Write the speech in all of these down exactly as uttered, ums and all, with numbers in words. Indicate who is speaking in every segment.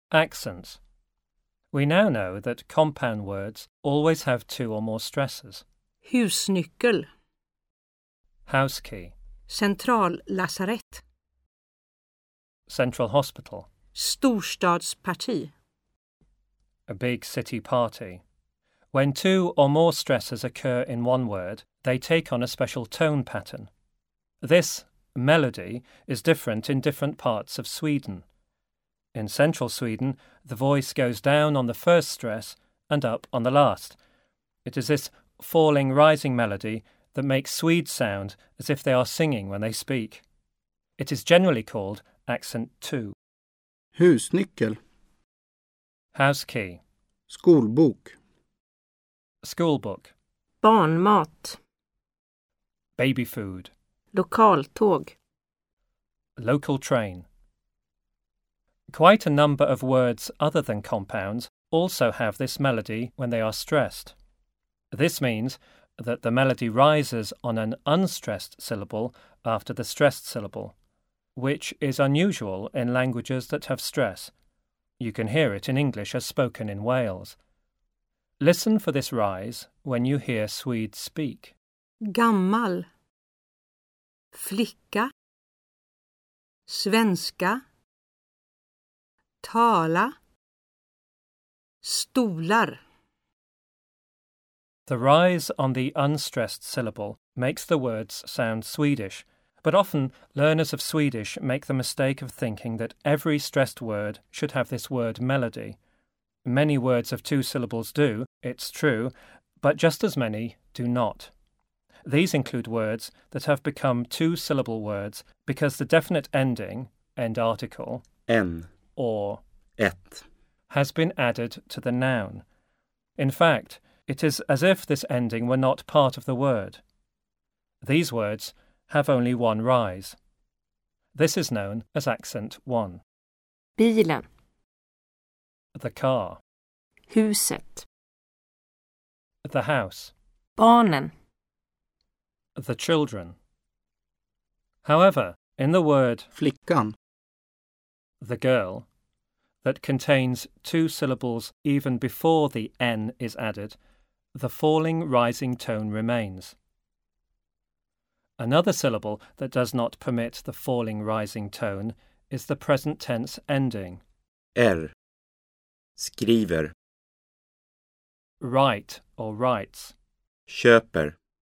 Speaker 1: Accents. We now know that compound words always have two or more stresses.
Speaker 2: Husnyckel.
Speaker 1: House key.
Speaker 2: Centrallasarett.
Speaker 1: Central hospital.
Speaker 2: Storstadsparti.
Speaker 1: A big city party. When two or more stresses occur in one word, they take on a special tone pattern. This melody is different in different parts of Sweden. In central Sweden, the voice goes down on the first stress and up on the last. It is this falling, rising melody that makes Swedes sound as if they are singing when they speak. It is generally called accent two.
Speaker 3: Husnyckel.
Speaker 1: House key.
Speaker 3: Skolbok.
Speaker 1: Schoolbook.
Speaker 2: Barnmat.
Speaker 1: Baby food.
Speaker 2: Lokaltåg.
Speaker 1: Local train. Quite a number of words other than compounds also have this melody when they are stressed. This means that the melody rises on an unstressed syllable after the stressed syllable, which is unusual in languages that have stress. You can hear it in English as spoken in Wales. Listen for this rise when you hear Swedes speak.
Speaker 2: Gammal. Flicka. Svenska. Tala. Stolar.
Speaker 1: The rise on the unstressed syllable makes the words sound Swedish, but often learners of Swedish make the mistake of thinking that every stressed word should have this word melody. Many words of two syllables do, it's true, but just as many do not. These include words that have become two-syllable words because the definite ending, end article,
Speaker 3: En.
Speaker 1: or
Speaker 3: Ett.
Speaker 1: has been added to the noun. In fact, it is as if this ending were not part of the word. These words have only one rise. This is known as accent one.
Speaker 2: Bilen.
Speaker 1: The car.
Speaker 2: Huset.
Speaker 1: The house.
Speaker 2: Barnen.
Speaker 1: The children. However, in the word
Speaker 3: Flickan.
Speaker 1: the girl, that contains two syllables even before the N is added, the falling rising tone remains. Another syllable that does not permit the falling rising tone is the present tense ending.
Speaker 3: R. Skriver.
Speaker 1: Write or writes.
Speaker 3: Köper.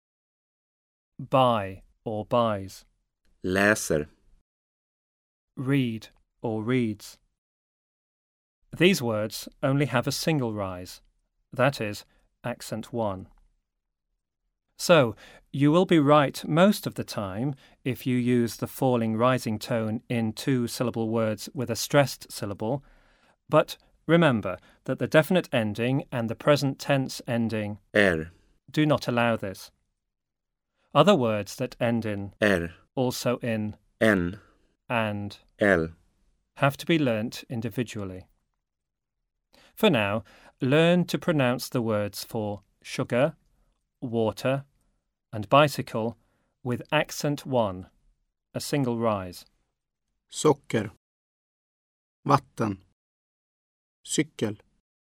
Speaker 1: Buy or buys.
Speaker 3: Läser.
Speaker 1: Read or reads. These words only have a single rise, that is, accent one. So, you will be right most of the time if you use the falling rising tone in two-syllable words with a stressed syllable, but remember that the definite ending and the present tense ending
Speaker 3: R.
Speaker 1: do not allow this. Other words that end in
Speaker 3: R.
Speaker 1: also in
Speaker 3: N.
Speaker 1: and
Speaker 3: L.
Speaker 1: have to be learnt individually. For now, learn to pronounce the words for sugar, water, and bicycle with accent one, a single rise.
Speaker 3: Socker. Vatten. Cykel.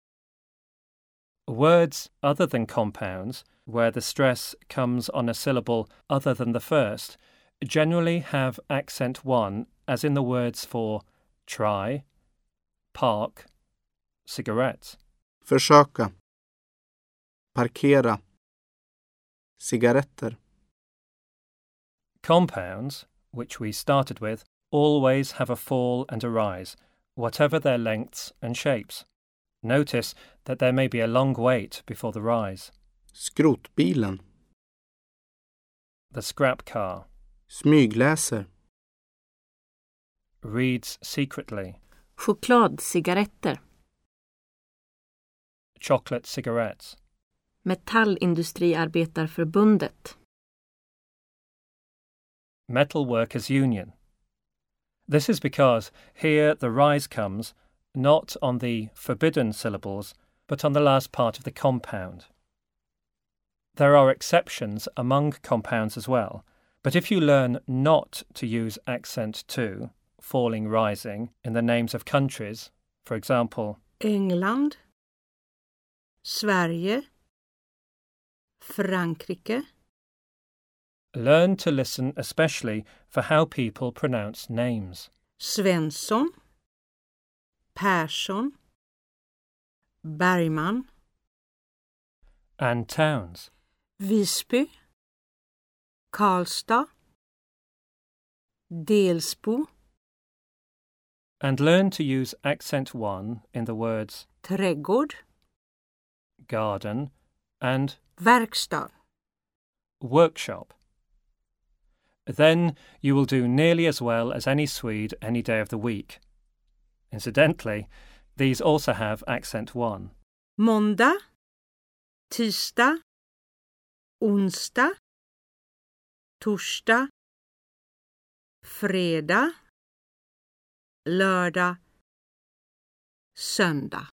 Speaker 1: Words other than compounds, where the stress comes on a syllable other than the first, generally have accent one, as in the words for try, park, cigarettes.
Speaker 3: Försöka. Parkera. Cigaretter.
Speaker 1: Compounds, which we started with, always have a fall and a rise, whatever their lengths and shapes. Notice that there may be a long wait before the rise.
Speaker 3: Skrotbilen.
Speaker 1: The scrap car.
Speaker 3: Smygläser.
Speaker 1: Reads secretly.
Speaker 2: Chokladcigaretter.
Speaker 1: Chocolate cigarettes.
Speaker 2: Metallindustriarbetarförbundet.
Speaker 1: Metal Workers' Union. This is because here the rise comes not on the forbidden syllables, but on the last part of the compound. There are exceptions among compounds as well, but if you learn not to use accent two, falling rising, in the names of countries, For example,
Speaker 4: England, Sverige, Frankrike,
Speaker 1: learn to listen especially for how people pronounce names.
Speaker 4: Svensson, Persson, Bergman,
Speaker 1: And towns.
Speaker 4: Visby, Karlstad, Delsbo,
Speaker 1: And learn to use accent one in the words
Speaker 4: trädgård,
Speaker 1: garden and
Speaker 4: verkstad.
Speaker 1: workshop. Then you will do nearly as well as any Swede any day of the week. Incidentally, these also have accent one.
Speaker 4: Måndag, tisdag, onsdag, torsdag, fredag, lördag, söndag.